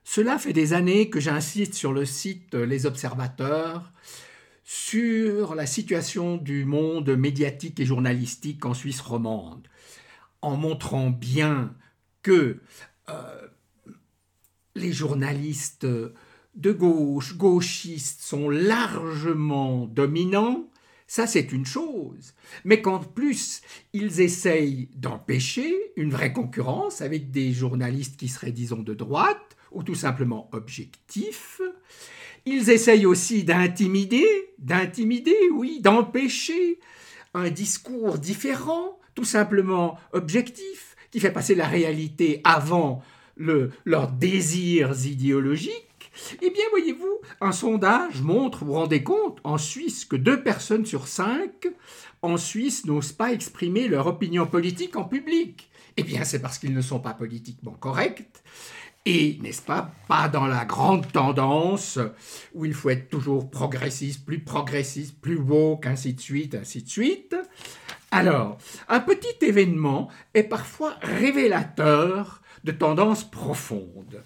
Cela fait des années que j'insiste sur le site Les Observateurs sur la situation du monde médiatique et journalistique en Suisse romande, en montrant bien que les journalistes de gauche, gauchistes, sont largement dominants. Ça, c'est une chose. Mais qu'en plus, ils essayent d'empêcher une vraie concurrence avec des journalistes qui seraient, disons, de droite, ou tout simplement objectifs. Ils essayent aussi d'intimider, oui, d'empêcher un discours différent, tout simplement objectif, qui fait passer la réalité avant leurs désirs idéologiques. Eh bien, voyez-vous, un sondage montre, vous vous rendez compte, en Suisse, que 2 personnes sur 5 en Suisse n'osent pas exprimer leur opinion politique en public. Eh bien, c'est parce qu'ils ne sont pas politiquement corrects. Et, n'est-ce pas dans la grande tendance où il faut être toujours progressiste, plus woke, ainsi de suite, ainsi de suite. Alors, un petit événement est parfois révélateur de tendances profondes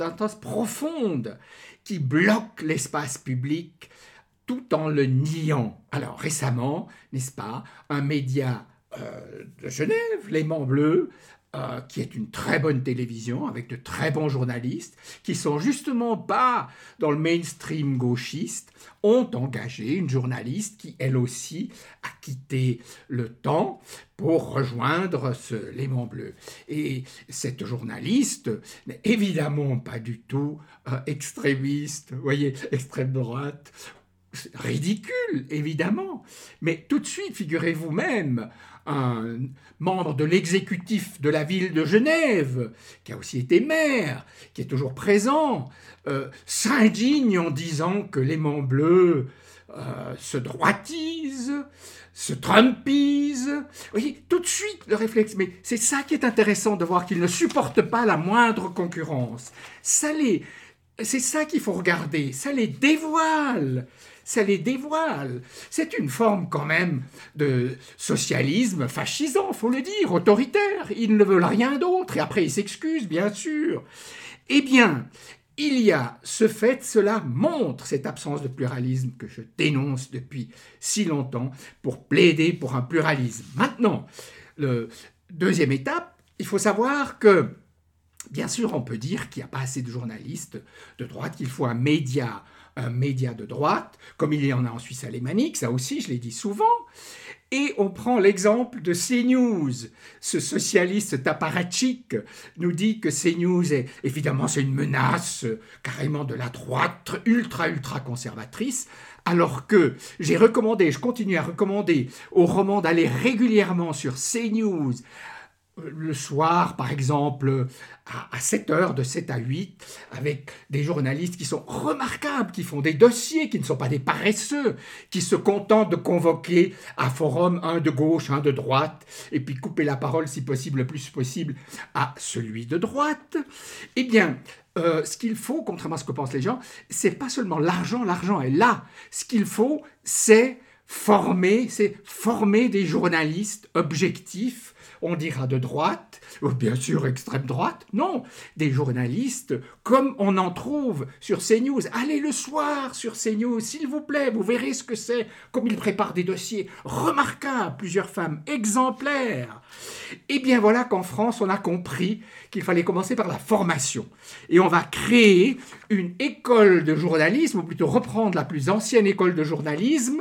qui bloquent l'espace public tout en le niant. Alors, récemment, n'est-ce pas, un média de Genève, L'Aimant Bleu, qui est une très bonne télévision avec de très bons journalistes qui sont justement pas dans le mainstream gauchiste, ont engagé une journaliste qui, elle aussi, a quitté le temps pour rejoindre L'Aimant Bleu. Et cette journaliste n'est évidemment pas du tout extrémiste, vous voyez, extrême droite, ridicule, évidemment. Mais tout de suite, figurez-vous même, un membre de l'exécutif de la ville de Genève, qui a aussi été maire, qui est toujours présent, s'indigne en disant que l'Aimant Bleu se droitise, se trumpise. Vous voyez, tout de suite le réflexe. Mais c'est ça qui est intéressant de voir qu'il ne supporte pas la moindre concurrence. C'est ça qu'il faut regarder, ça les dévoile. C'est une forme quand même de socialisme fascisant, faut le dire, autoritaire. Ils ne veulent rien d'autre et après ils s'excusent, bien sûr. Eh bien, il y a ce fait, cela montre cette absence de pluralisme que je dénonce depuis si longtemps pour plaider pour un pluralisme. Maintenant, la deuxième étape, il faut savoir que, bien sûr, on peut dire qu'il n'y a pas assez de journalistes de droite, qu'il faut un média de droite, comme il y en a en Suisse alémanique, ça aussi, je l'ai dit souvent. Et on prend l'exemple de CNews. Ce socialiste taparatchik nous dit que CNews évidemment, c'est une menace carrément de la droite ultra conservatrice, alors que je continue à recommander aux romans d'aller régulièrement sur CNews, le soir, par exemple, à 7h, de 7 à 8, avec des journalistes qui sont remarquables, qui font des dossiers, qui ne sont pas des paresseux, qui se contentent de convoquer un forum, un de gauche, un de droite, et puis couper la parole, si possible, le plus possible, à celui de droite. Eh bien, ce qu'il faut, contrairement à ce que pensent les gens, c'est pas seulement l'argent est là. Ce qu'il faut, c'est former des journalistes objectifs, on dira de droite, ou bien sûr extrême droite, non, des journalistes comme on en trouve sur CNews. Allez le soir sur CNews, s'il vous plaît, vous verrez ce que c'est, comme ils préparent des dossiers remarquables, plusieurs femmes exemplaires. Eh bien voilà qu'en France, on a compris qu'il fallait commencer par la formation. Et on va créer une école de journalisme, ou plutôt reprendre la plus ancienne école de journalisme,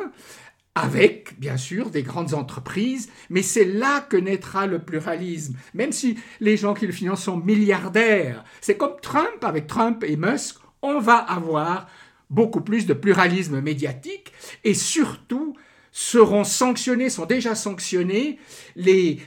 avec, bien sûr, des grandes entreprises, mais c'est là que naîtra le pluralisme. Même si les gens qui le financent sont milliardaires, c'est comme Trump, avec Trump et Musk, on va avoir beaucoup plus de pluralisme médiatique et surtout sont déjà sanctionnés les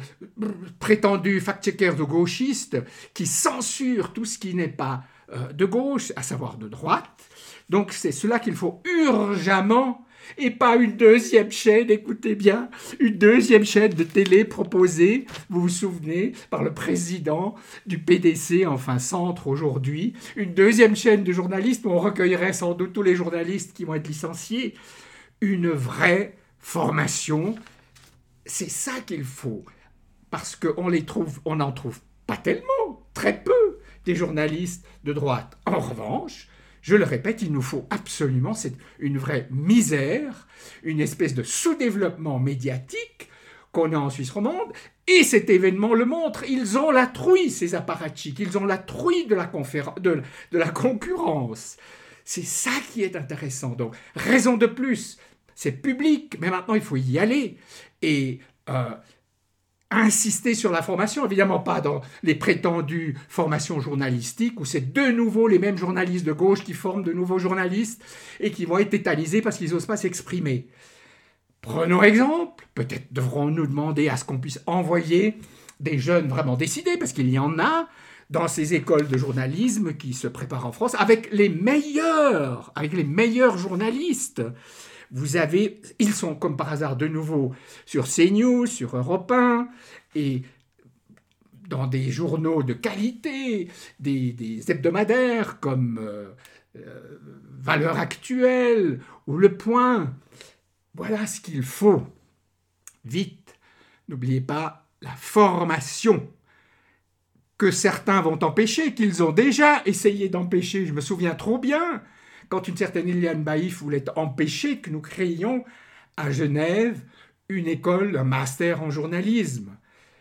prétendus fact-checkers de gauchistes qui censurent tout ce qui n'est pas de gauche, à savoir de droite. Donc c'est cela qu'il faut urgemment. Et pas une deuxième chaîne, écoutez bien, une deuxième chaîne de télé proposée, vous vous souvenez, par le président du PDC, enfin Centre aujourd'hui, une deuxième chaîne de journalistes où on recueillerait sans doute tous les journalistes qui vont être licenciés. Une vraie formation, c'est ça qu'il faut, parce qu'on n'en trouve pas tellement, très peu, des journalistes de droite. En revanche, je le répète, il nous faut absolument, c'est une vraie misère, une espèce de sous-développement médiatique qu'on a en Suisse romande, et cet événement le montre. Ils ont la trouille, ces apparatchiks, ils ont la trouille de la concurrence. C'est ça qui est intéressant. Donc, raison de plus, c'est public, mais maintenant il faut y aller. Et insister sur la formation, évidemment pas dans les prétendues formations journalistiques, où c'est de nouveau les mêmes journalistes de gauche qui forment de nouveaux journalistes et qui vont être tétanisés parce qu'ils n'osent pas s'exprimer. Prenons exemple, peut-être devrons-nous demander à ce qu'on puisse envoyer des jeunes vraiment décidés, parce qu'il y en a dans ces écoles de journalisme qui se préparent en France, avec les meilleurs journalistes. Ils sont comme par hasard de nouveau sur CNews, sur Europe 1, et dans des journaux de qualité, des hebdomadaires comme Valeurs Actuelles ou Le Point. Voilà ce qu'il faut. Vite, n'oubliez pas la formation que certains vont empêcher, qu'ils ont déjà essayé d'empêcher. Je me souviens trop bien quand une certaine Liliane Baïf voulait empêcher que nous créions à Genève une école, un master en journalisme.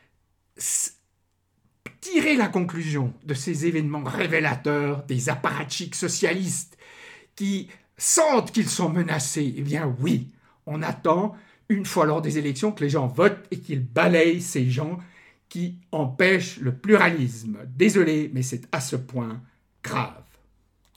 Tirer la conclusion de ces événements révélateurs des apparatchiks socialistes qui sentent qu'ils sont menacés, eh bien oui, on attend, une fois lors des élections, que les gens votent et qu'ils balayent ces gens qui empêchent le pluralisme. Désolé, mais c'est à ce point grave.